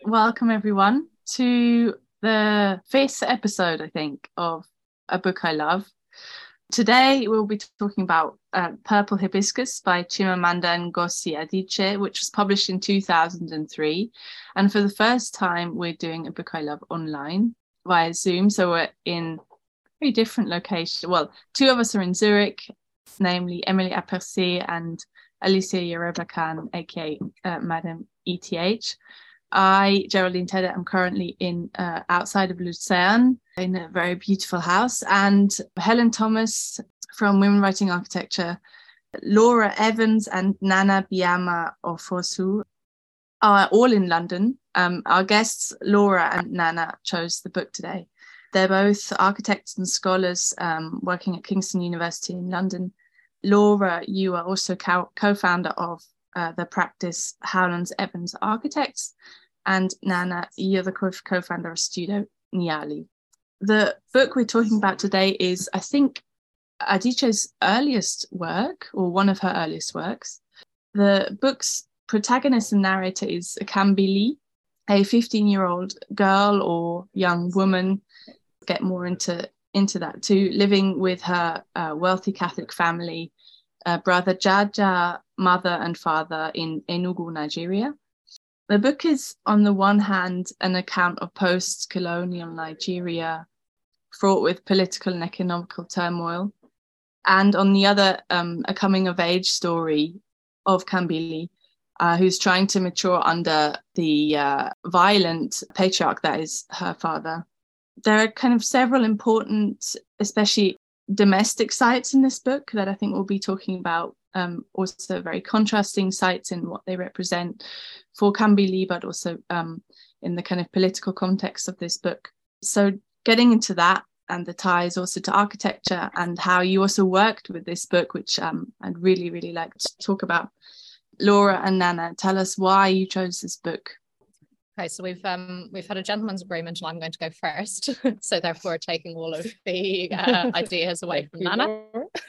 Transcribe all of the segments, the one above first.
Welcome everyone to the fifth episode, I think, of A Book I Love. Today we'll be talking about Purple Hibiscus by Chimamanda Ngozi Adichie, which was published in 2003. And for the first time, we're doing A Book I Love online via Zoom. So we're in very different locations. Well, two of us are in Zurich, namely Emily Apercé and Alicia Yoruba Khan, aka Madam ETH. I, Geraldine Tedder, am currently in outside of Lucerne in a very beautiful house, and Helen Thomas from Women Writing Architecture, Laura Evans and Nana Biama Ofosu are all in London. Our guests, Laura and Nana, chose the book today. They're both architects and scholars working at Kingston University in London. Laura, you are also co-founder of the practice Howlands Evans Architects, and Nana, you're the co-founder of Studio Nyali. The book we're talking about today is, I think, Adichie's earliest work, or one of her earliest works. The book's protagonist and narrator is Kambili, a 15-year-old girl or young woman, get more into that too, living with her wealthy Catholic family, brother Jaja, mother and father in Enugu, Nigeria. The book is, on the one hand, an account of post-colonial Nigeria, fraught with political and economical turmoil, and on the other, a coming-of-age story of Kambili, who's trying to mature under the violent patriarch that is her father. There are kind of several important, especially domestic sites in this book that I think we'll be talking about. Also very contrasting sites in what they represent for Kambili, but also in the kind of political context of this book. So getting into that and the ties also to architecture and how you also worked with this book, which I'd really, really like to talk about. Laura and Nana, tell us why you chose this book. Okay, so we've had a gentleman's agreement, and I'm going to go first. So therefore, taking all of the ideas away from Nana.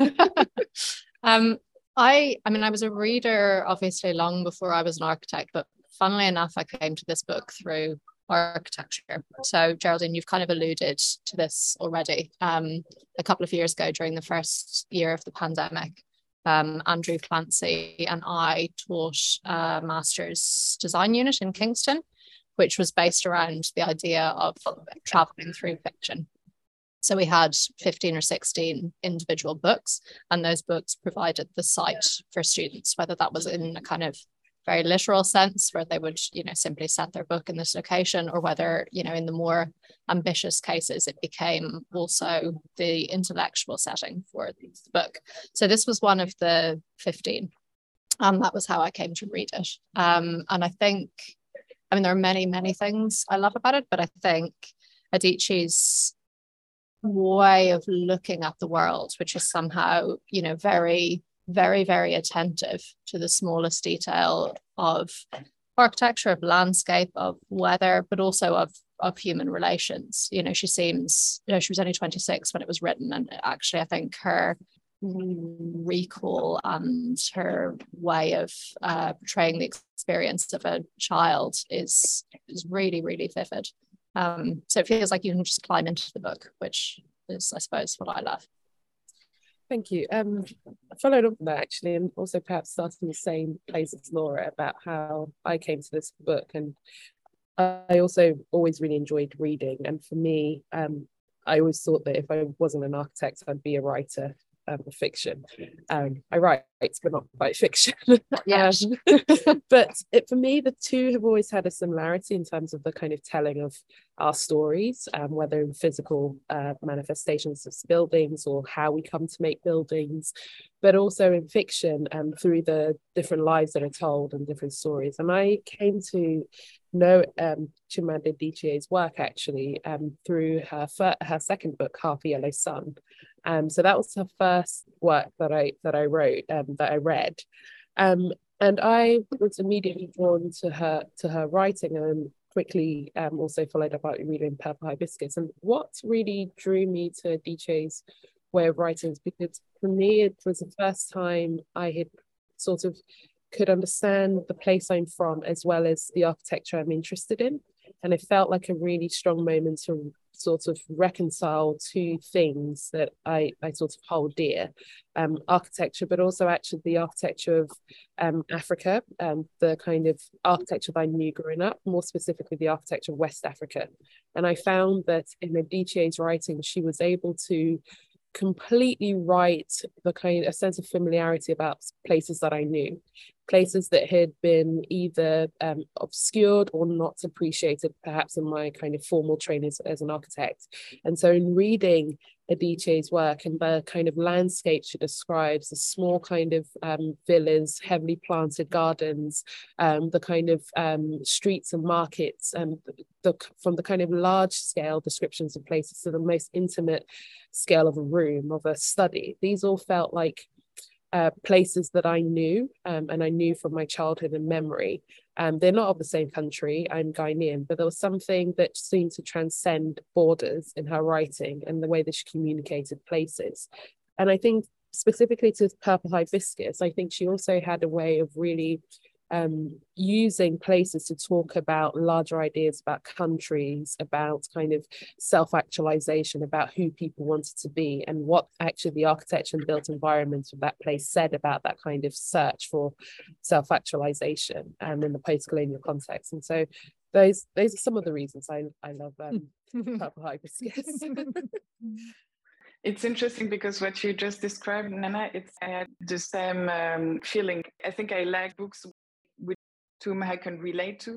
I mean, I was a reader, obviously, long before I was an architect, but funnily enough, I came to this book through architecture. So Geraldine, you've kind of alluded to this already. A couple of years ago, during the first year of the pandemic, Andrew Clancy and I taught a master's design unit in Kingston, which was based around the idea of traveling through fiction. So we had 15 or 16 individual books, and those books provided the site for students, whether that was in a kind of very literal sense where they would, simply set their book in this location, or whether, in the more ambitious cases, it became also the intellectual setting for the book. So this was one of the 15, and that was how I came to read it. And I think, there are many, many things I love about it, but I think Adichie's way of looking at the world, which is somehow, very, very, very attentive to the smallest detail of architecture, of landscape, of weather, but also of human relations. She seems, she was only 26 when it was written, and actually I think her recall and her way of portraying the experience of a child is really, really vivid. So it feels like you can just climb into the book, which is, I suppose, what I love. Thank you. I followed up on that actually, and also perhaps starting in the same place as Laura about how I came to this book. And I also always really enjoyed reading. And for me, I always thought that if I wasn't an architect, I'd be a writer of fiction. I write, but not quite fiction. Yes. But for me, the two have always had a similarity in terms of the kind of telling of our stories, whether in physical manifestations of buildings or how we come to make buildings, but also in fiction and through the different lives that are told and different stories. And I came to know Chimamanda Adichie's work actually through her second book, Half a Yellow Sun. So that was her first work that I wrote, that I read, and I was immediately drawn to her writing, and quickly also followed up by reading Purple Hibiscus. And what really drew me to Adichie's way of writing is because for me it was the first time I had sort of could understand the place I'm from as well as the architecture I'm interested in. And it felt like a really strong moment to sort of reconcile two things that I sort of hold dear, architecture, but also actually the architecture of Africa, the kind of architecture that I knew growing up, more specifically the architecture of West Africa. And I found that in Adichie's writing, she was able to completely write the kind of sense of familiarity about places that I knew, places that had been either obscured or not appreciated perhaps in my kind of formal training as an architect. And so in reading Adichie's work and the kind of landscape she describes, the small kind of villas, heavily planted gardens, the kind of streets and markets, and from the kind of large scale descriptions of places to the most intimate scale of a room, of a study, these all felt like places that I knew, and I knew from my childhood and memory. They're not of the same country, I'm Ghanaian, but there was something that seemed to transcend borders in her writing and the way that she communicated places. And I think specifically to Purple Hibiscus, I think she also had a way of really using places to talk about larger ideas about countries, about kind of self-actualization, about who people wanted to be, and what actually the architecture and built environment of that place said about that kind of search for self-actualization in the post-colonial context. And so those are some of the reasons I love Purple Hibiscus. It's interesting because what you just described, Nana, I had the same feeling. I think I like books with whom I can relate to.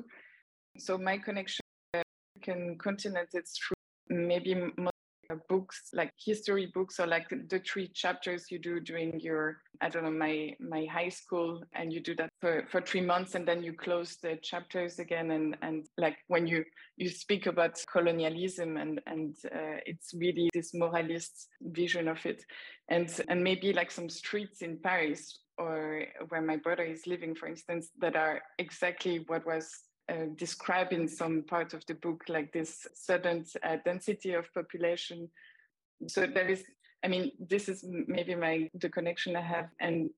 So my connection to the African continent, it's through maybe more books, like history books, or like the 3 chapters you do during your, I don't know, my high school, and you do that for 3 months, and then you close the chapters again, and like when you speak about colonialism, and it's really this moralist vision of it, and maybe like some streets in Paris or where my brother is living, for instance, that are exactly what was described in some part of the book, like this sudden density of population. So there is, I mean, this is maybe the connection I have. And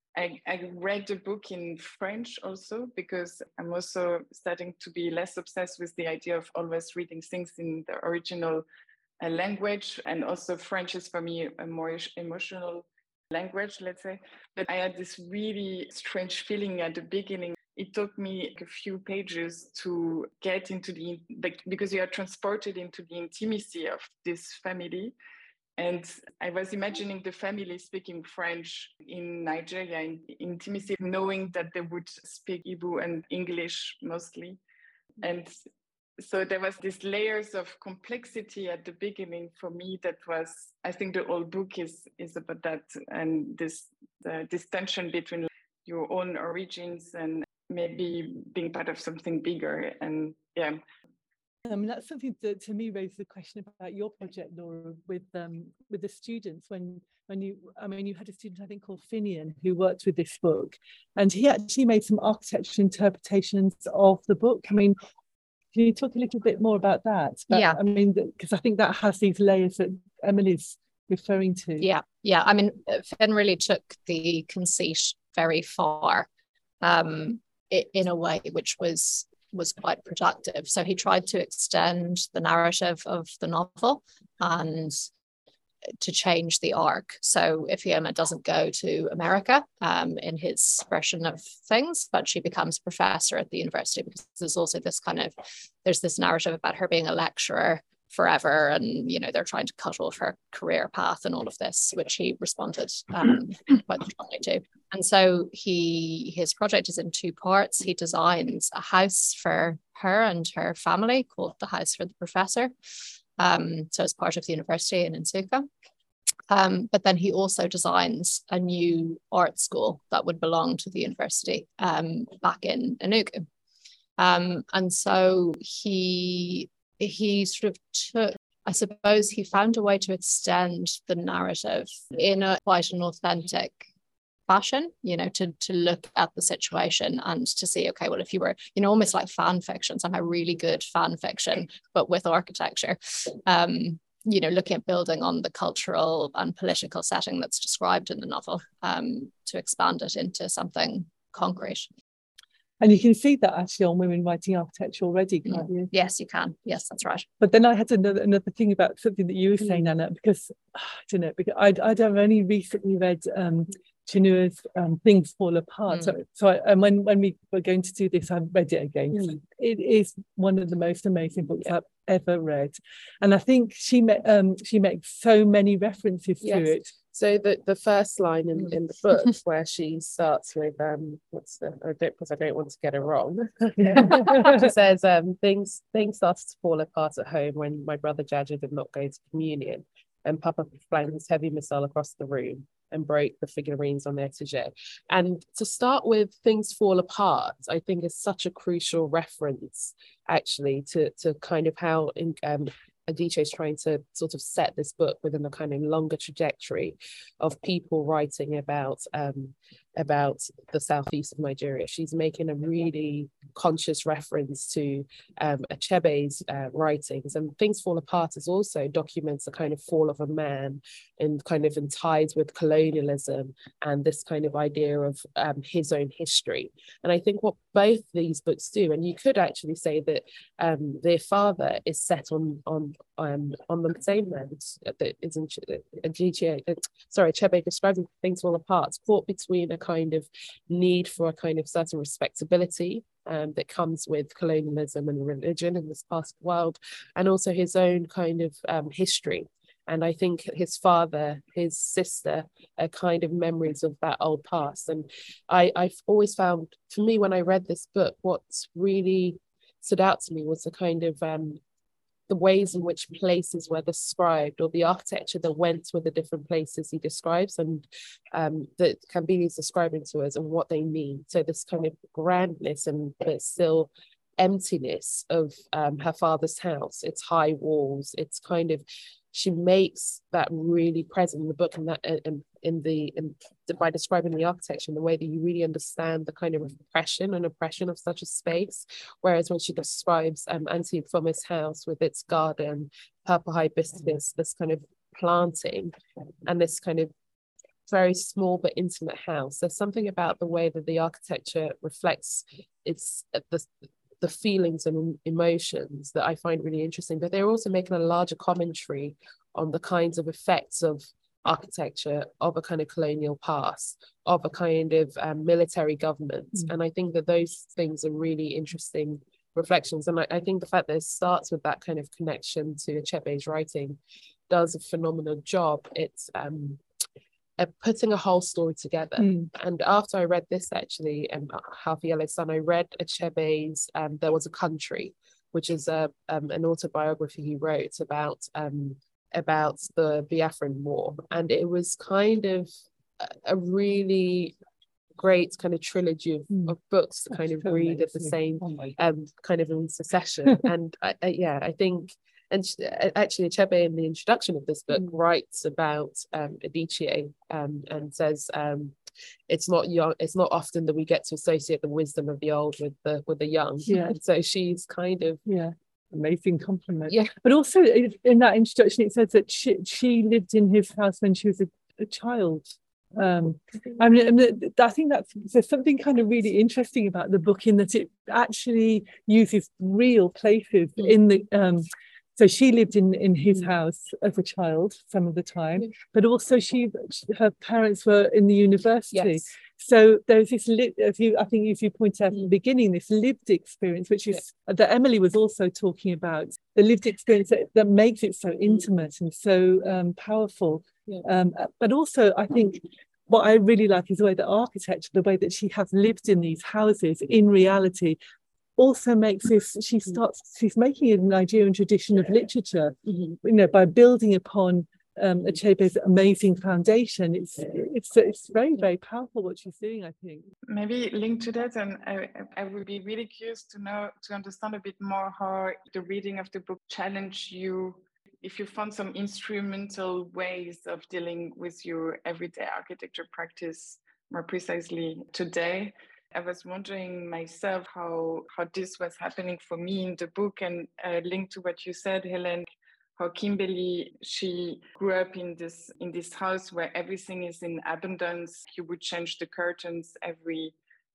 I read the book in French also, because I'm also starting to be less obsessed with the idea of always reading things in the original language. And also French is for me a more emotional language, let's say. But I had this really strange feeling at the beginning. It took me a few pages to get into because you are transported into the intimacy of this family. And I was imagining the family speaking French in Nigeria, in intimacy, knowing that they would speak Igbo and English mostly. And so there was these layers of complexity at the beginning for me that was, I think the whole book is about that, and this tension between your own origins and maybe being part of something bigger. And yeah. That's something that to me raises the question about your project, Laura, with the students. When you had a student, I think, called Finian, who worked with this book, and he actually made some architectural interpretations of the book. I mean, can you talk a little bit more about that? Yeah. I mean, because I think that has these layers that Emily's referring to. Yeah. I mean, Finn really took the conceit very far, in a way which was quite productive. So he tried to extend the narrative of the novel and to change the arc. So Ifeoma doesn't go to America in his version of things, but she becomes a professor at the university, because there's also this there's this narrative about her being a lecturer forever, and they're trying to cut off her career path and all of this, which he responded quite strongly to. And so his project is in 2 parts. He designs a house for her and her family called the House for the Professor. So it's part of the university in Nsukka. But then he also designs a new art school that would belong to the university back in Enugu. And so he sort of took, I suppose he found a way to extend the narrative in quite an authentic fashion, to look at the situation and to see, okay, well, if you were, almost like fan fiction, somehow really good fan fiction, but with architecture, looking at building on the cultural and political setting that's described in the novel, to expand it into something concrete. And you can see that actually on Women Writing Architecture already, can't you? Yes, you can. Yes, that's right. But then I had another thing about something that you were saying, Anna, because I don't know, because I'd only recently read Chinua's Things Fall Apart. And when we were going to do this, I read it again. It is one of the most amazing books I've ever read, and I think she makes so many references to it. So the first line in the book where she starts with because I don't want to get it wrong. She says things started to fall apart at home when my brother Jaja did not go to communion, and Papa flung his heavy missile across the room and broke the figurines on their etagere. And to start with, things fall apart, I think is such a crucial reference actually to kind of how Adichie is trying to sort of set this book within a kind of longer trajectory of people writing about the southeast of Nigeria. She's making a really conscious reference to Achebe's writings, and Things Fall Apart is also documents the kind of fall of a man and kind of in ties with colonialism and this kind of idea of his own history. And I think what both these books do, and you could actually say that their father is set on the same land that is in Achebe describing Things Fall Apart, caught between a kind of need for a kind of certain respectability that comes with colonialism and religion in this part of the world, and also his own kind of history. And I think his father, his sister, are kind of memories of that old past. And I've always found, for me, when I read this book, what's really stood out to me was the kind of the ways in which places were described, or the architecture that went with the different places he describes, and that Kambili is describing to us and what they mean. So this kind of grandness and but still emptiness of her father's house, its high walls, it's kind of, she makes that really present in the book, and that by describing the architecture in the way that you really understand the kind of oppression of such a space. Whereas when she describes Auntie Fumi's house with its garden, purple hibiscus, this kind of planting, and this kind of very small but intimate house, there's something about the way that the architecture reflects the feelings and emotions that I find really interesting. But they're also making a larger commentary on the kinds of effects of architecture of a kind of colonial past, of a kind of military government. And I think that those things are really interesting reflections. And I think the fact that it starts with that kind of connection to Achebe's writing does a phenomenal job. It's putting a whole story together. And after I read this, actually, Half a Yellow Sun, I read Achebe's There Was a Country, which is an autobiography he wrote about the Biafran War. And it was kind of a really great kind of trilogy of books to kind of read at the same kind of in succession. And I think, and actually Achebe in the introduction of this book writes about Adichie and says it's not often that we get to associate the wisdom of the old with the young. And so she's kind of amazing compliment. But also in that introduction it says that she lived in his house when she was a child. I think there's something kind of really interesting about the book in that it actually uses real places in the so she lived in his house as a child some of the time, but also her parents were in the university. So there's this, I think as you pointed out at the beginning, this lived experience, which is that Emily was also talking about, the lived experience that makes it so intimate and so powerful. But also, I think what I really like is the way that architecture, the way that she has lived in these houses in reality, also makes this, she's making a Nigerian tradition of literature, by building upon Achebe's amazing foundation. It's very, very powerful what she's doing, I think. Maybe linked to that, and I would be really curious to understand a bit more how the reading of the book challenged you, if you found some instrumental ways of dealing with your everyday architecture practice more precisely today. I was wondering myself how this was happening for me in the book, and linked to what you said, Helen, how Kimberly, she grew up in this house where everything is in abundance. You would change the curtains every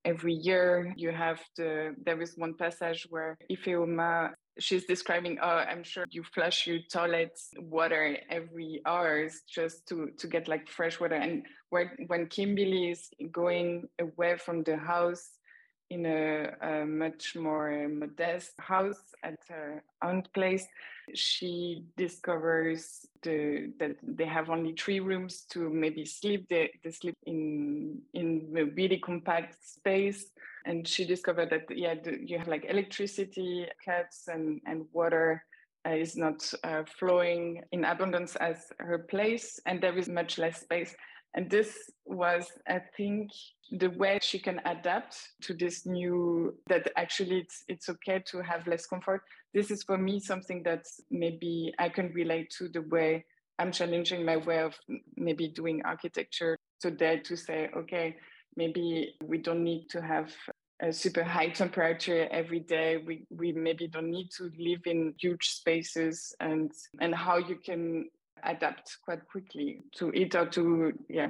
every year you have there is one passage where Ifeoma, she's describing, oh, I'm sure you flush your toilet water every hours just to get like fresh water. And when Kimberly is going away from the house in a much more modest house at her aunt place, she discovers that they have only 3 rooms to maybe sleep. They sleep in a really compact space. And she discovered that, you have like electricity cuts and water is not flowing in abundance as her place, and there is much less space. And this was, I think, the way she can adapt to this new, that actually it's okay to have less comfort. This is for me something that maybe I can relate to the way I'm challenging my way of maybe doing architecture today, to say, okay, maybe we don't need to have a super high temperature every day. We maybe don't need to live in huge spaces, and how you can adapt quite quickly to it, or to,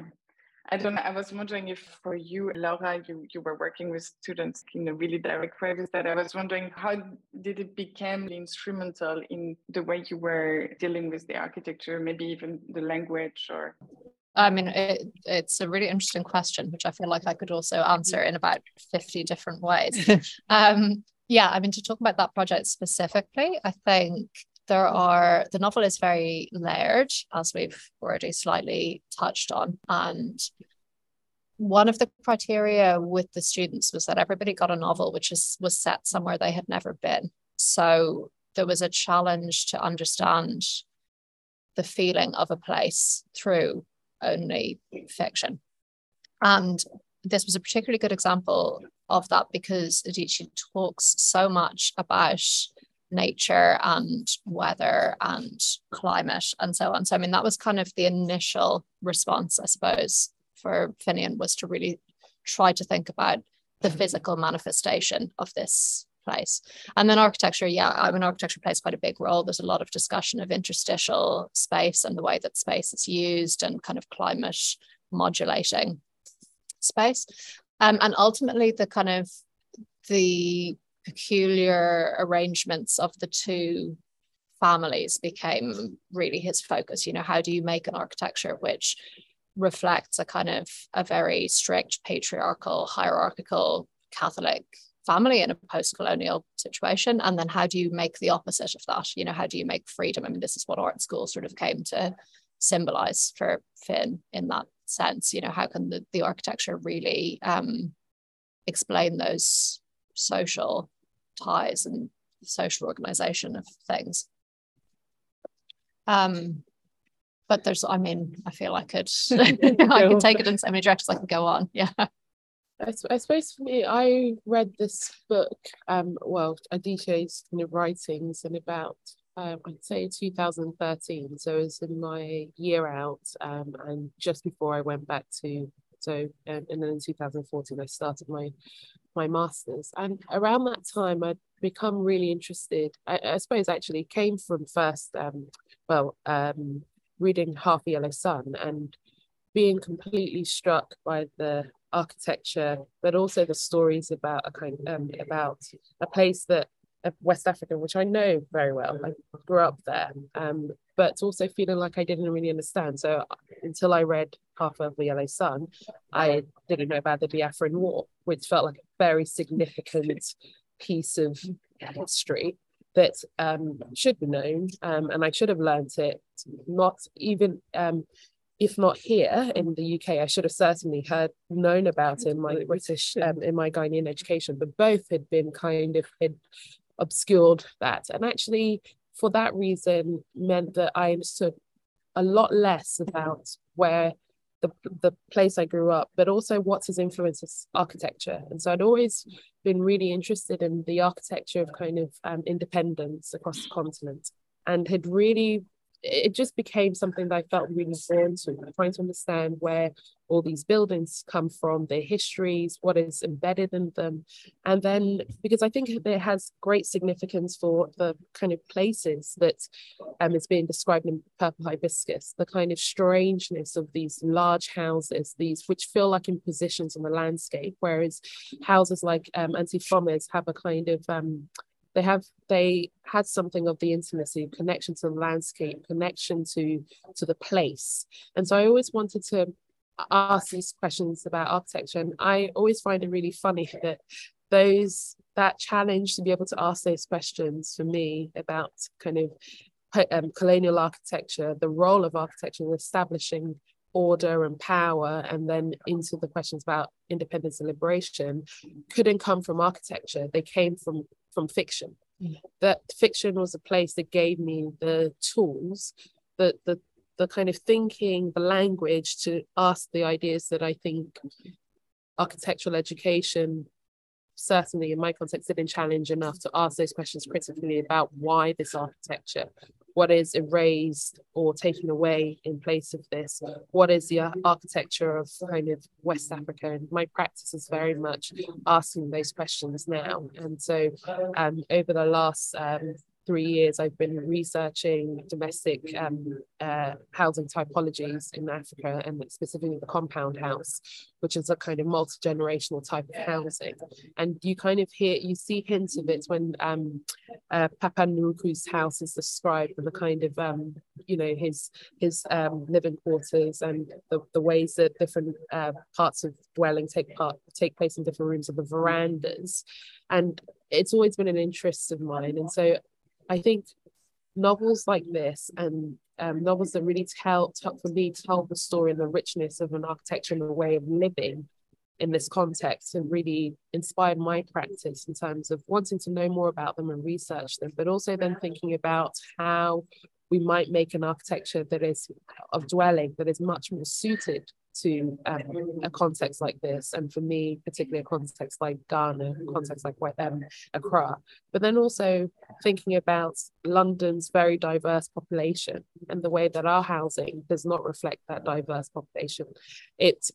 I don't know. I was wondering if for you, Laura, you were working with students in a really direct way with that. I was wondering, how did it become instrumental in the way you were dealing with the architecture, maybe even the language? Or I mean, it's a really interesting question, which I feel like I could also answer in about 50 different ways. Yeah, I mean, to talk about that project specifically, I think the novel is very layered, as we've already slightly touched on. And one of the criteria with the students was that everybody got a novel which was set somewhere they had never been. So there was a challenge to understand the feeling of a place through only fiction. And this was a particularly good example of that, because Adichie talks so much about nature and weather and climate and so on. So I mean, that was kind of the initial response, I suppose, for Finian, was to really try to think about the physical manifestation of this place. And then architecture, architecture plays quite a big role. There's a lot of discussion of interstitial space and the way that space is used, and kind of climate modulating space. And ultimately the peculiar arrangements of the two families became really his focus. How do you make an architecture which reflects a very strict patriarchal, hierarchical Catholic family in a post-colonial situation? And then how do you make the opposite of that? How do you make freedom? I mean, this is what art school sort of came to symbolize for Finn in that sense. How can the architecture really explain those social ties and social organization of things? But I feel I could I could take it in so many directions. I could go on. Yeah. I suppose for me, I read this book, Adichie's writings, in about I'd say 2013. So it was in my year out, and just before I went back and then in 2014 I started my master's. And around that time I'd become really interested. I suppose actually came from first reading Half a Yellow Sun and being completely struck by the architecture, but also the stories about about a place that West Africa, which I know very well. I grew up there, but also feeling like I didn't really understand. So until I read Half of the Yellow Sun, I didn't know about the Biafran War, which felt like a very significant piece of history that should be known, and I should have learned it. Not even if not here in the UK, I should have certainly known about it in my British, in my Ghanaian education, but both had been had obscured that. And actually, for that reason, meant that I understood a lot less about where the place I grew up, but also what has influenced architecture. And so I'd always been really interested in the architecture of independence across the continent, and had really it just became something that I felt really drawn to, trying to understand where all these buildings come from, their histories, what is embedded in them. And then, because I think it has great significance for the kind of places that is being described in Purple Hibiscus, the kind of strangeness of these large houses, these which feel like impositions on the landscape, whereas houses like Antifomes have a kind of they had something of the intimacy, connection to the landscape, connection to the place. And so I always wanted to ask these questions about architecture, and I always find it really funny that that challenge to be able to ask those questions for me about kind of colonial architecture, the role of architecture in establishing order and power, and then into the questions about independence and liberation, couldn't come from architecture. They came from fiction. That fiction was a place that gave me the tools, the kind of thinking, the language to ask the ideas that I think architectural education, certainly in my context, didn't challenge enough to ask those questions critically about why this architecture, what is erased or taken away in place of this, what is the architecture of kind of West Africa. And my practice is very much asking those questions now. And so over the last 3 years, I've been researching domestic housing typologies in Africa, and specifically the compound house, which is a kind of multi-generational type of housing. And you kind of see hints of it when Papa Nkuru's house is described, and the kind of, his living quarters, and the ways that different parts of dwelling take place in different rooms of the verandas. And it's always been an interest of mine. And so I think novels like this, and novels that really tell the story and the richness of an architecture and a way of living in this context, and really inspired my practice in terms of wanting to know more about them and research them, but also then thinking about how we might make an architecture that is of dwelling that is much more suited to a context like this, and for me particularly a context like Ghana, a context like Accra, but then also thinking about London's very diverse population and the way that our housing does not reflect that diverse population. It's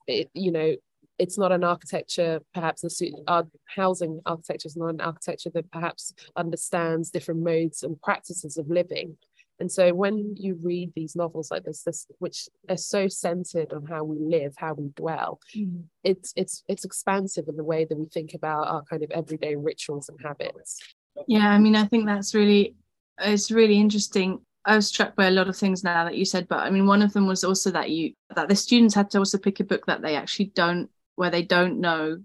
not an architecture, perhaps our housing architecture is not an architecture that perhaps understands different modes and practices of living. And so when you read these novels like this, which are so centered on how we live, how we dwell, it's expansive in the way that we think about our kind of everyday rituals and habits. Yeah, I mean, I think it's really interesting. I was struck by a lot of things now that you said, but I mean, one of them was also that the students had to also pick a book that they actually they didn't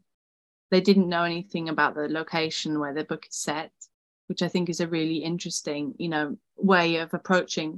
know anything about the location where the book is set, which I think is a really interesting, way of approaching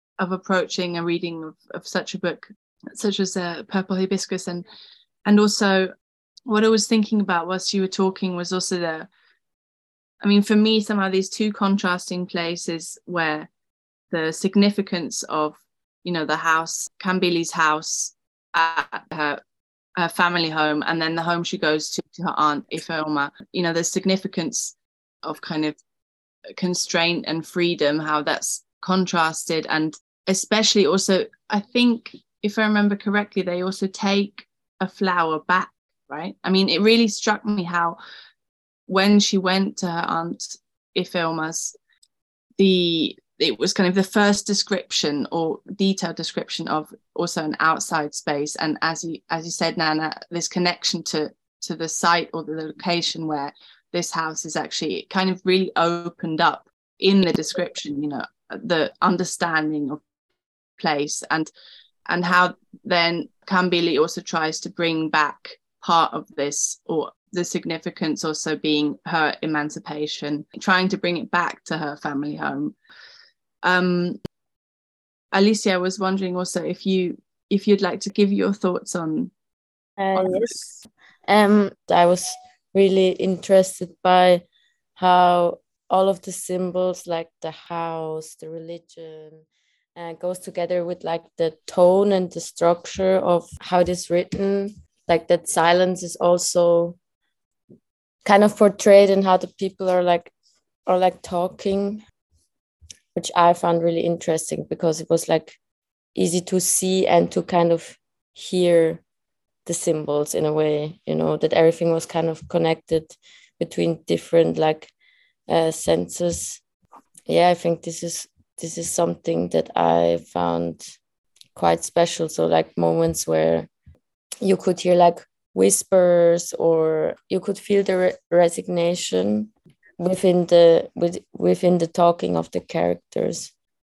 a reading of such a book, such as Purple Hibiscus. And also what I was thinking about whilst you were talking was also for me, somehow these two contrasting places where the significance of, the house, Kambili's house at her family home, and then the home she goes to her aunt Ifeoma, the significance of kind of constraint and freedom, how that's contrasted. And especially also, I think if I remember correctly, they also take a flower back, right? I mean, it really struck me how when she went to her aunt Ifeoma's, it was kind of the first description or detailed description of also an outside space. And as you said, Nana, this connection to the site or the location where this house is actually kind of really opened up in the description, the understanding of place, and how then Kambili also tries to bring back part of this, or the significance also being her emancipation, trying to bring it back to her family home. Alicia, I was wondering also if you'd like to give your thoughts on yes. I was really interested by how all of the symbols, like the house, the religion, goes together with like the tone and the structure of how it is written. Like that silence is also kind of portrayed in how the people are talking. which I found really interesting because it was like easy to see and to kind of hear the symbols in a way, you know, that everything was kind of connected between different like senses. Yeah, I think this is something that I found quite special. So like moments where you could hear like whispers, or you could feel the resignation within the talking of the characters.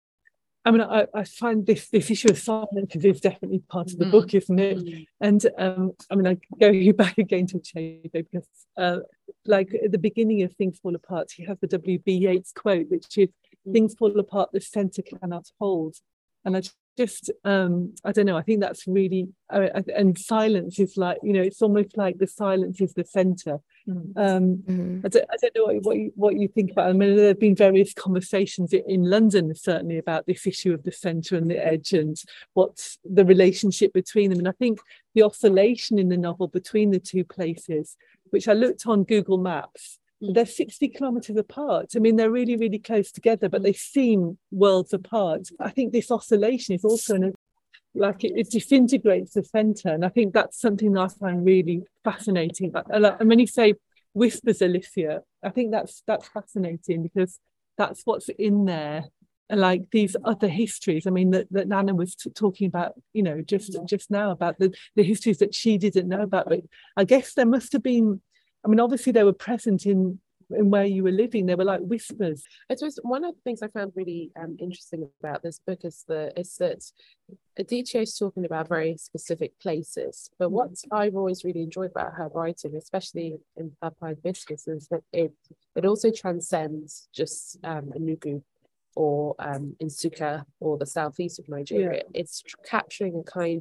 I mean, I find this issue of silence is definitely part of the book, isn't it? And I mean, I go you back again to Chevo because, like at the beginning of Things Fall Apart, you have the W.B. Yeats quote, which is "Things fall apart, the centre cannot hold." And I just, I don't know. I think that's really, and silence is like, you know, it's almost like the silence is the centre. I don't know what you think about it. I mean, there have been various conversations in London, certainly, about this issue of the centre and the edge and what's the relationship between them. And I think the oscillation in the novel between the two places, which I looked on Google Maps, they're 60 kilometres apart. I mean, they're really, really close together, but they seem worlds apart. I think this oscillation is also it disintegrates the centre. And I think that's something that I find really fascinating. And when you say whispers, Alicia, I think that's fascinating because that's what's in there. Like these other histories, I mean, that Nana was talking about, you know, just now about the histories that she didn't know about. But I guess there must have been, I mean, obviously they were present in where you were living. They were like whispers. I suppose one of the things I found really interesting about this book is that Adichie is talking about very specific places. But what I've always really enjoyed about her writing, especially in Purple Hibiscus, is that it also transcends just Enugu or Nsukka or the southeast of Nigeria. Yeah. It's capturing a kind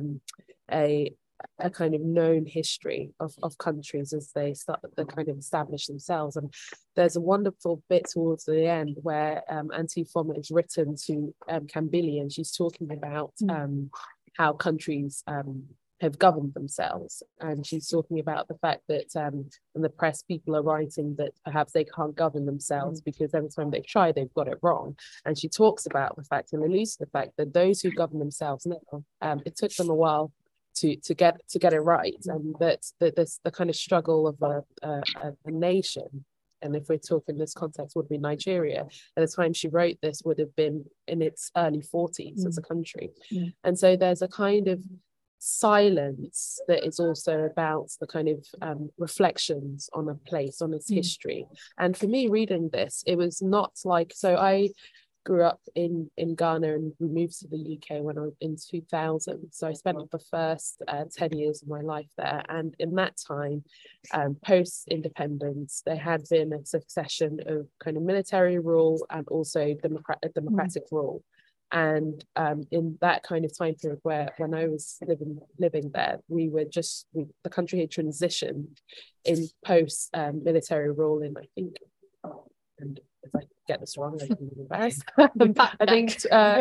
of known history of countries as they start to kind of establish themselves. And there's a wonderful bit towards the end where Auntie Foma is written to Kambili, and she's talking about how countries have governed themselves, and she's talking about the fact that in the press people are writing that perhaps they can't govern themselves because every time they try they've got it wrong. And she talks about the fact and alludes to the fact that those who govern themselves now, it took them a while to get it right, and that this the kind of struggle of a nation, and if we're talking this context would be Nigeria at the time she wrote this would have been in its early 40s as a country. And so there's a kind of silence that is also about the kind of reflections on a place, on its history. And for me reading this, it was not like, so I grew up in Ghana and we moved to the UK when I was in 2000. So I spent the first 10 years of my life there. And in that time, post-independence, there had been a succession of kind of military rule and also democratic rule. And in that kind of time period when I was living there, the country had transitioned in post military rule in, I think, and if I get this wrong, I'm embarrassed. I think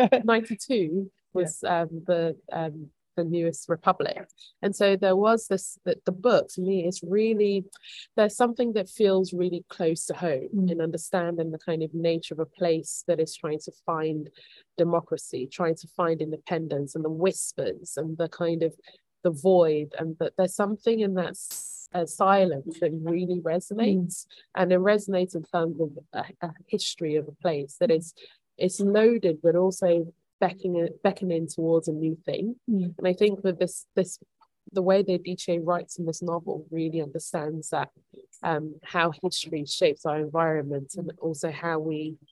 92 was the newest republic. And so there was this, the book to me is really, there's something that feels really close to home in understanding the kind of nature of a place that is trying to find democracy, trying to find independence, and the whispers and the kind of the void, and that there's something in that silence that really resonates. And it resonates in terms of a history of a place that it's loaded but also beckoning towards a new thing. And I think with this the way that Adichie writes in this novel really understands that how history shapes our environment, and also how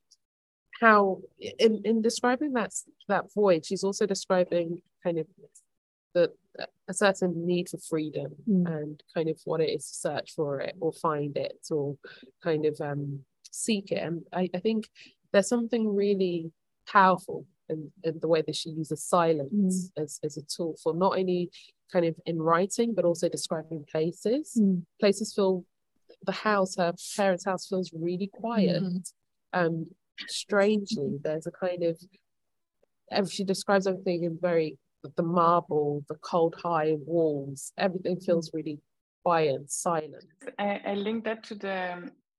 in describing that void, she's also describing kind of a certain need for freedom and kind of what it is to search for it or find it or kind of seek it. And I think there's something really powerful in the way that she uses silence as a tool for not only kind of in writing but also describing places. Places feel, her parents' house feels really quiet. Strangely, there's a kind of, she describes everything in very, the marble, the cold high walls, everything feels really quiet, silent. I link that to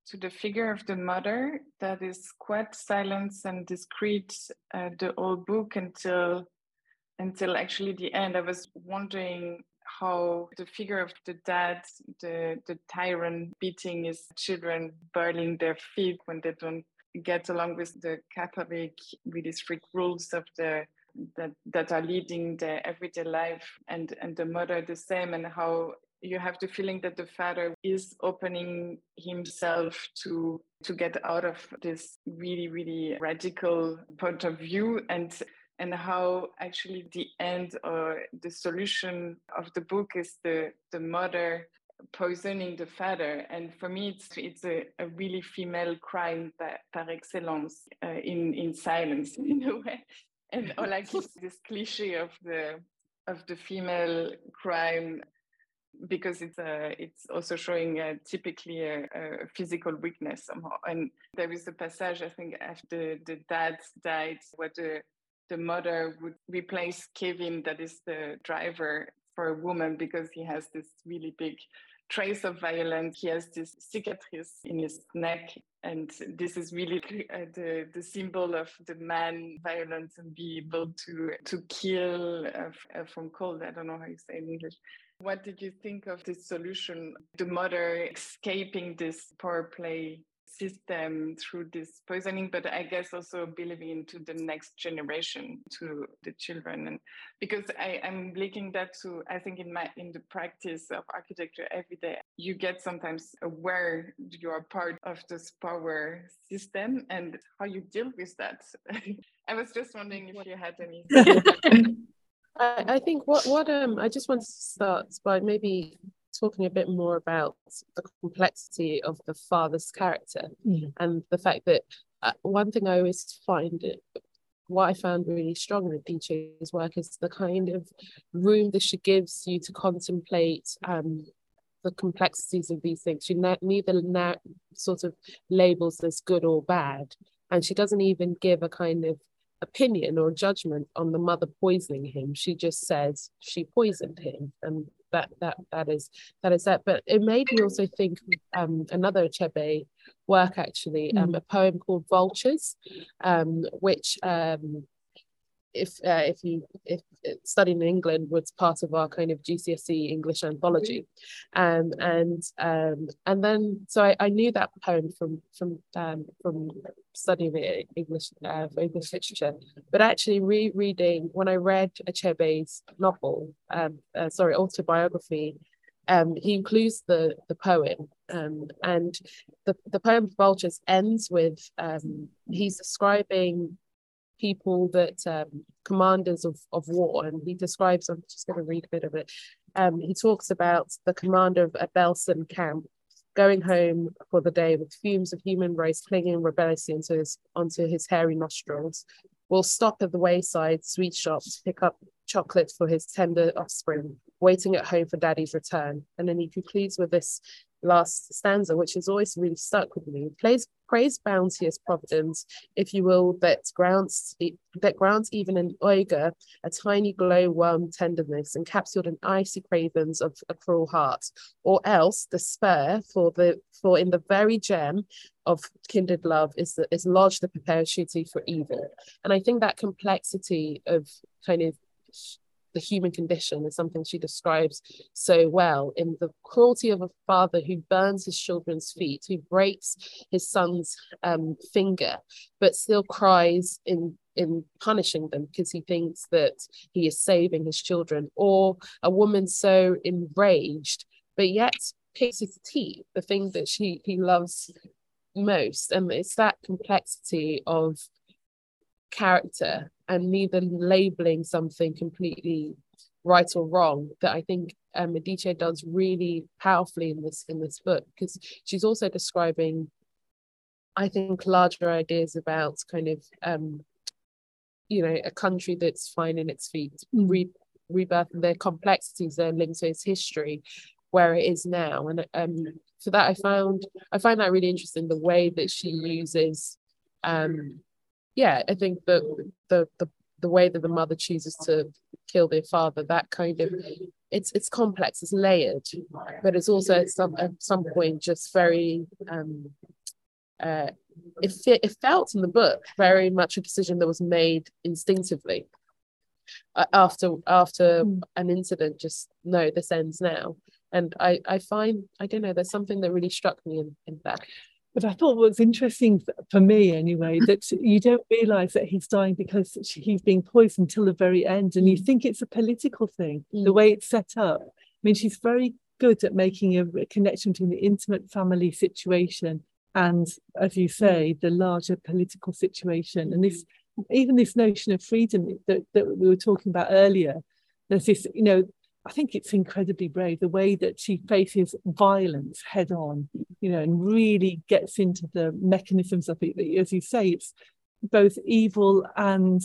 to the figure of the mother that is quite silent and discreet the whole book until actually the end. I was wondering how the figure of the dad, the tyrant beating his children, burning their feet when they don't get along with the Catholic, with these strict rules of that are leading their everyday life, and the mother the same, and how you have the feeling that the father is opening himself to get out of this really, really radical point of view, and how actually the end or the solution of the book is the mother poisoning the father. And for me, it's a really female crime par excellence, in silence, in a way. And or like this cliche of the female crime, because it's also showing typically a physical weakness somehow. And there is a passage, I think, after the dad died, where the mother would replace Kevin, that is the driver, for a woman, because he has this really big trace of violence. He has this cicatrice in his neck, and this is really the symbol of the man violence and be able to kill from cold. I don't know how you say in English. What did you think of this solution? The mother escaping this power play system through this poisoning, but I guess also believing into the next generation, to the children. And because I'm linking that to, I think in the practice of architecture every day, you get sometimes aware you are part of this power system and how you deal with that. I was just wondering if you had any. I think what I just wanted to start by maybe talking a bit more about the complexity of the father's character, and the fact that one thing I always find, what I found really strong in Adichie's work, is the kind of room that she gives you to contemplate the complexities of these things. She neither sort of labels as good or bad, and she doesn't even give a kind of opinion or judgment on the mother poisoning him. She just says she poisoned him, and that is that. But it made me also think another Achebe work, actually, a poem called Vultures, which if studying in England was part of our kind of GCSE English anthology, and then so I knew that poem from studying it English literature, but actually rereading, when I read Achebe's novel, autobiography, he includes the poem, and the poem Vultures ends with he's describing people that commanders of war, and he describes, I'm just going to read a bit of it. He talks about the commander of a Belsen camp going home for the day with fumes of human race clinging rebelliously onto his hairy nostrils, will stop at the wayside sweet shops, pick up chocolate for his tender offspring, waiting at home for daddy's return. And then he concludes with this last stanza, which has always really stuck with me. Praise bounteous providence, if you will, that grants even an oiga a tiny glow-worm tenderness, encapsulated in icy cravens of a cruel heart, or else despair, for in the very gem of kindred love is lodged the perpetuity for evil. And I think that complexity of kind of the human condition is something she describes so well, in the cruelty of a father who burns his children's feet, who breaks his son's finger, but still cries in punishing them because he thinks that he is saving his children, or a woman so enraged but yet picks his teeth, the thing that he loves most. And it's that complexity of character and neither labeling something completely right or wrong that I think Adichie does really powerfully in this book, because she's also describing, I think, larger ideas about kind of a country that's finding its feet, rebirth, and their complexities, their links to its history, where it is now. And for that, I find that really interesting, the way that she uses I think the way that the mother chooses to kill their father, that kind of, it's complex, it's layered, but it's also at some point just very it felt in the book very much a decision that was made instinctively after an incident. Just no, this ends now. And I find, I don't know, there's something that really struck me in that. But I thought what was interesting for me anyway, that you don't realise that he's dying because he's being poisoned till the very end. And you think it's a political thing, the way it's set up. I mean, she's very good at making a connection between the intimate family situation and, as you say, the larger political situation. And this, even this notion of freedom that we were talking about earlier, there's this, you know, I think it's incredibly brave, the way that she faces violence head on, you know, and really gets into the mechanisms of it. As you say, it's both evil and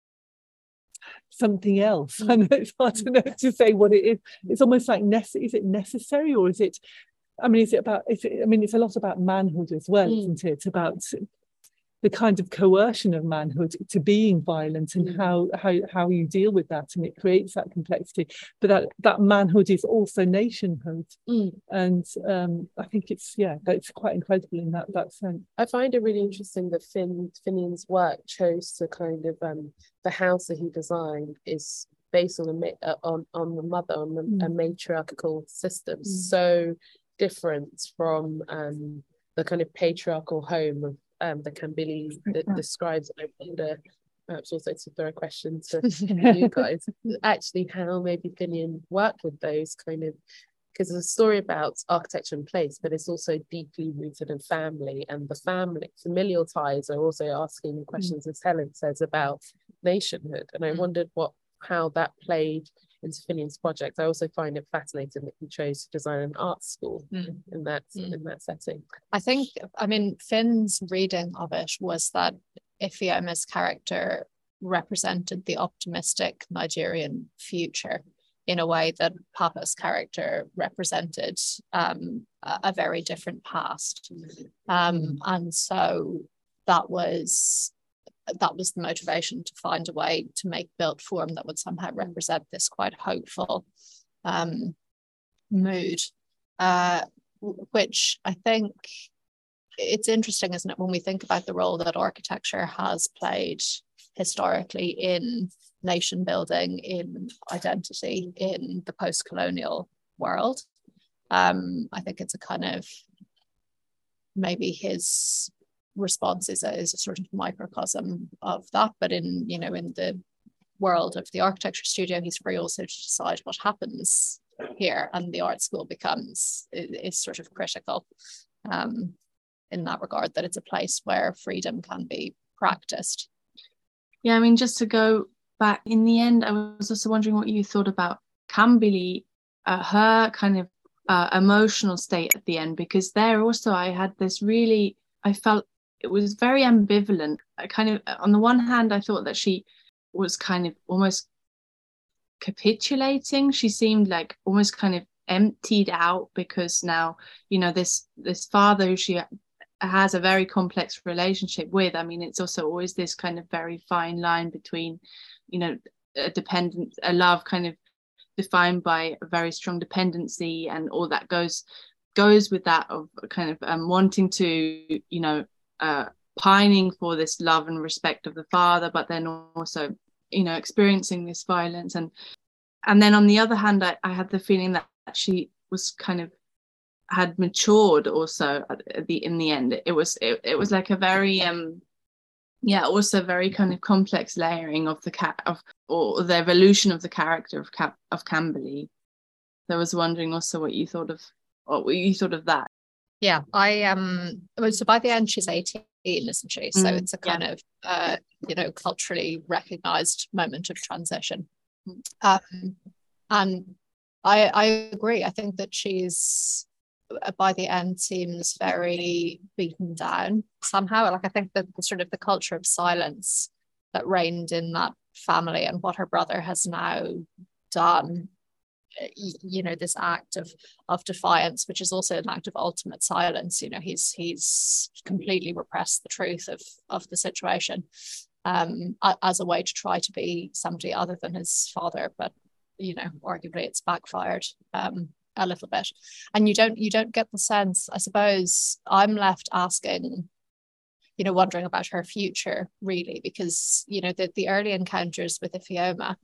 something else. I know it's hard to know to say what it is. It's almost like, is it necessary, or is it, I mean, is it about, it's a lot about manhood as well, isn't it? About the kind of coercion of manhood to being violent, and how you deal with that, and it creates that complexity. But that manhood is also nationhood, and I think it's quite incredible in that sense. I find it really interesting that Finian's work chose to kind of the house that he designed is based on the mother, on a matriarchal system, so different from the kind of patriarchal home of the Kambili that describes. And I wonder, perhaps also to throw a question to you guys, actually how maybe Finian worked with those kind of, because it's a story about architecture and place, but it's also deeply rooted in family, and the familial ties are also asking questions, as Helen says, about nationhood. And I wondered how that played into Finian's project. I also find it fascinating that he chose to design an art school in that setting. I think, I mean, Finn's reading of it was that Ifeoma's character represented the optimistic Nigerian future in a way that Papa's character represented a very different past. And so that was the motivation to find a way to make Built Form that would somehow represent this quite hopeful mood, which I think it's interesting, isn't it, when we think about the role that architecture has played historically in nation building, in identity, in the post-colonial world. I think it's a kind of, maybe his response is a sort of microcosm of that, but in the world of the architecture studio, he's free also to decide what happens here, and the art school is sort of critical in that regard, that it's a place where freedom can be practiced. Yeah, I mean, just to go back, in the end, I was also wondering what you thought about Kambili, her kind of emotional state at the end, because there also I felt it was very ambivalent. I kind of, on the one hand, I thought that she was kind of almost capitulating. She seemed like almost kind of emptied out, because now, this father who she has a very complex relationship with. I mean, it's also always this kind of very fine line between, a love kind of defined by a very strong dependency, and all that goes with that of kind of wanting to, pining for this love and respect of the father, but then also, experiencing this violence. And then on the other hand, I had the feeling that she was kind of had matured also in the end. It was like a very also very kind of complex layering of or the evolution of the character of Kambili. So I was wondering also what you thought of that. Yeah, so by the end she's 18, isn't she? So it's a kind of culturally recognized moment of transition. And I agree. I think that she's, by the end, seems very beaten down somehow. Like, I think that the culture of silence that reigned in that family, and what her brother has now done, this act of defiance, which is also an act of ultimate silence. He's completely repressed the truth of the situation as a way to try to be somebody other than his father, but arguably it's backfired a little bit. And you don't get the sense, I suppose I'm left asking, wondering about her future, really, because, the early encounters with Ifeoma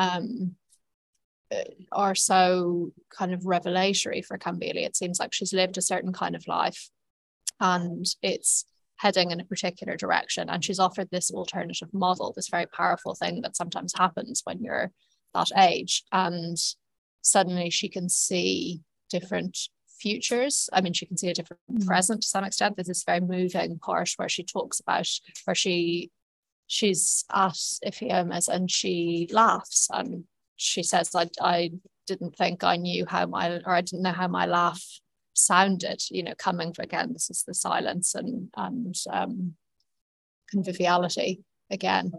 are so kind of revelatory for Kambili. It seems like she's lived a certain kind of life and it's heading in a particular direction, and she's offered this alternative model, this very powerful thing that sometimes happens when you're that age, and suddenly she can see different futures. I mean, she can see a different present to some extent. There's this very moving part where she talks about where she's at Ifeoma's and she laughs, and she says, I didn't think I knew I didn't know how my laugh sounded, coming from, again, this is the silence and conviviality again.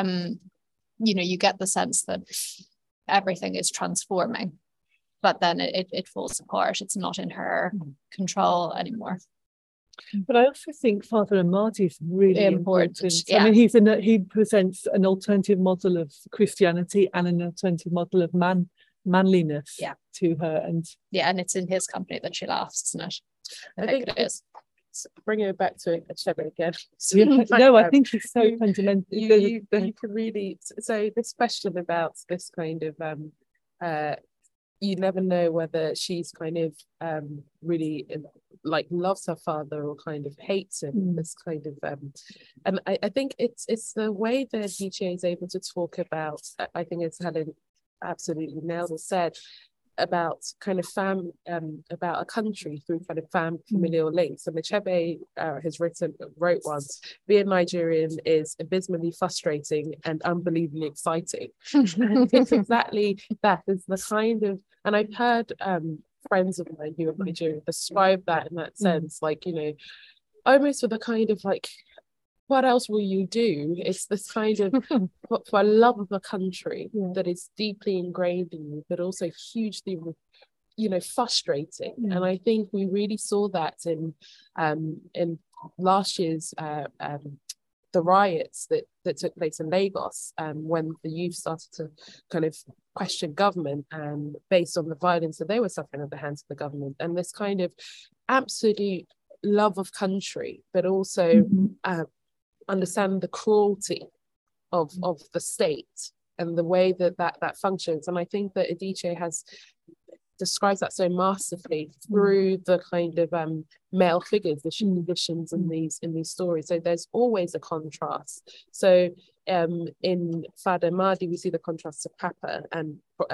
You get the sense that everything is transforming, but then it falls apart. It's not in her control anymore. But I also think Father Amadi is really important. Yeah. I mean, he presents an alternative model of Christianity and an alternative model of manliness to her. And it's in his company that she laughs, isn't it? I think it is. Bringing it back to Achebe again. I think it's so fundamental. You can really, so this question about this kind of you never know whether she's kind of really like loves her father or kind of hates him. This kind of and I think it's the way that Adichie is able to talk about, I think it's Helen absolutely nailed or said, about kind of about a country through kind of familial links. And Achebe has wrote once, being Nigerian is abysmally frustrating and unbelievably exciting. And it's exactly that, is the kind of, and I've heard friends of mine who are Nigerian describe that in that sense, like, almost with a kind of like, what else will you do? It's this kind of for a love of a country that is deeply ingrained in you, but also hugely, frustrating. And I think we really saw that in last year's the riots that took place in Lagos, when the youth started to kind of question government based on the violence that they were suffering at the hands of the government, and this kind of absolute love of country, but also understand the cruelty of the state and the way that functions. And I think that Adichie describes that so masterfully through the kind of male figures, the conditions in these stories. So there's always a contrast. So in Father Mahdi, we see the contrast to Papa and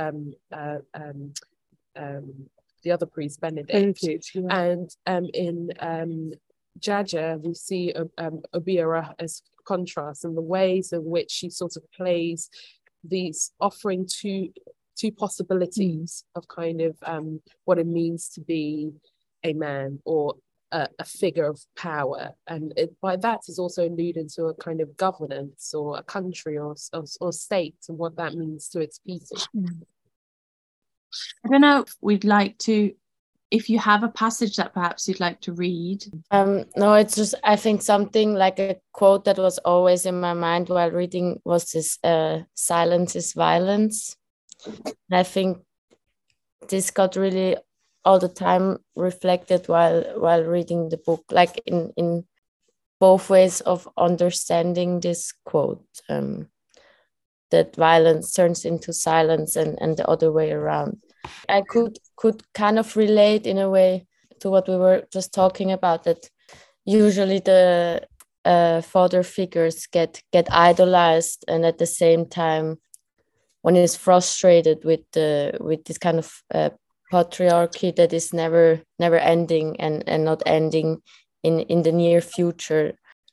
the other priest, Benedict. And in Jaja, we see Obiora as contrast, and the ways in which she sort of plays these, offering two possibilities of kind of what it means to be a man or a figure of power, and by that is also alluding to a kind of governance or a country or state, and what that means to its people. I don't know if we'd like to, if you have a passage that perhaps you'd like to read. No, it's just, I think something like a quote that was always in my mind while reading was this, silence is violence. And I think this got really all the time reflected while reading the book, like in both ways of understanding this quote, that violence turns into silence and the other way around. I could kind of relate in a way to what we were just talking about, that usually the father figures get idolized, and at the same time one is frustrated with this kind of patriarchy that is never ending and not ending in the near future.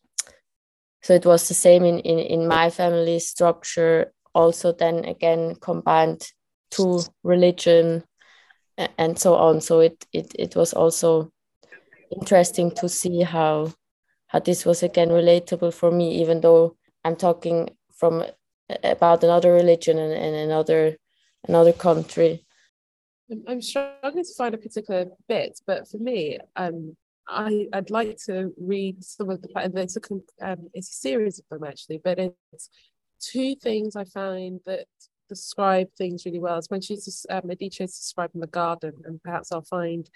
So it was the same in my family structure, also then again combined to religion and so on. So it was also interesting to see how this was again relatable for me, even though I'm talking about another religion and another country. I'm struggling to find a particular bit, but for me, I'd like to read some of it's a series of them actually, but it's two things I find that describe things really well. It's when she's Adichie is describing the garden, and perhaps I'll find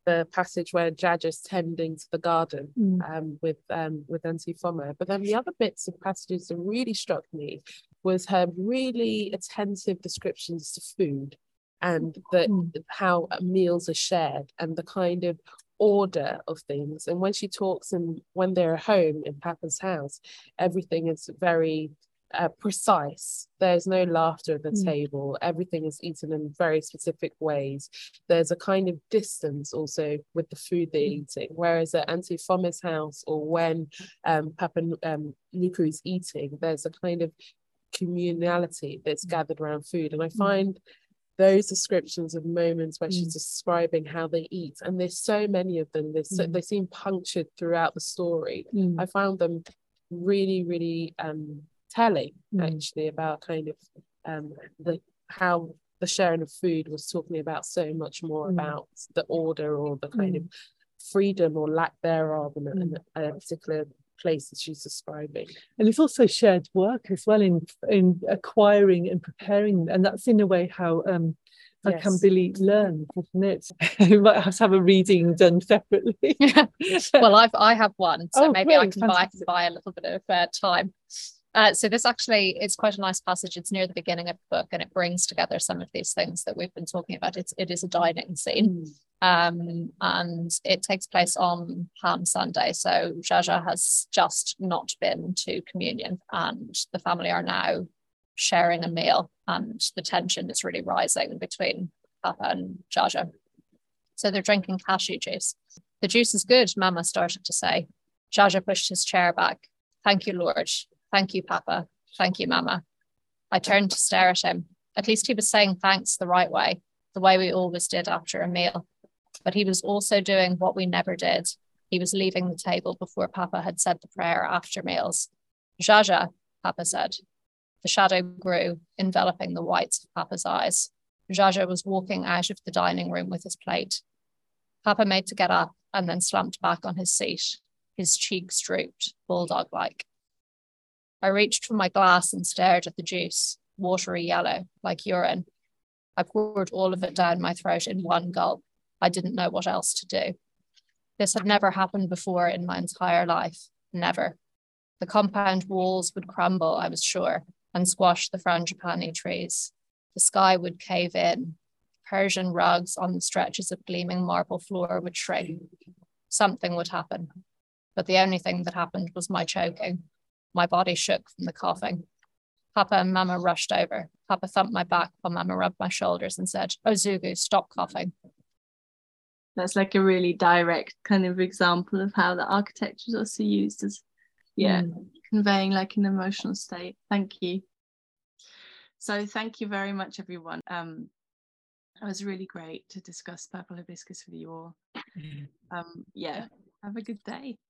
the passage where Jaja's tending to the garden with Auntie Foma. But then the other bits of passages that really struck me was her really attentive descriptions to food, and how meals are shared, and the kind of order of things. And when she talks, and when they're home in Papa's house, everything is very precise. There's no laughter at the table. Everything is eaten in very specific ways. There's a kind of distance also with the food they're eating, whereas at Auntie Foma's house, or when Papa Nuku is eating, there's a kind of communality that's gathered around food. And I find those descriptions of moments where she's describing how they eat, and there's so many of them, they seem punctured throughout the story. I found them really, really telling, actually, about kind of how the sharing of food was talking about so much more about the order, or the kind of freedom or lack thereof in a particular place that she's describing. And it's also shared work as well in acquiring and preparing, and that's in a way how can Billy learn, isn't it? You might have to have a reading done separately. Well, I have one, so maybe great, I can buy a little bit of time. So this actually is quite a nice passage. It's near the beginning of the book, and it brings together some of these things that we've been talking about. It is a dining scene, and it takes place on Palm Sunday. So Jaja has just not been to communion, and the family are now sharing a meal, and the tension is really rising between Papa and Jaja. So they're drinking cashew juice. The juice is good, Mama started to say. Jaja pushed his chair back. Thank you, Lord. Thank you, Papa. Thank you, Mama. I turned to stare at him. At least he was saying thanks the right way, the way we always did after a meal. But he was also doing what we never did. He was leaving the table before Papa had said the prayer after meals. Jaja, Papa said. The shadow grew, enveloping the whites of Papa's eyes. Jaja was walking out of the dining room with his plate. Papa made to get up and then slumped back on his seat. His cheeks drooped, bulldog-like. I reached for my glass and stared at the juice, watery yellow, like urine. I poured all of it down my throat in one gulp. I didn't know what else to do. This had never happened before in my entire life. Never. The compound walls would crumble, I was sure, and squash the frangipani trees. The sky would cave in. Persian rugs on the stretches of gleaming marble floor would shrink. Something would happen. But the only thing that happened was my choking. My body shook from the coughing. Papa and Mama rushed over. Papa thumped my back while Mama rubbed my shoulders and said, "Oh, Zugu, stop coughing." That's like a really direct kind of example of how the architecture is also used as, conveying like an emotional state. Thank you. So thank you very much, everyone. It was really great to discuss Purple Hibiscus with you all. Have a good day.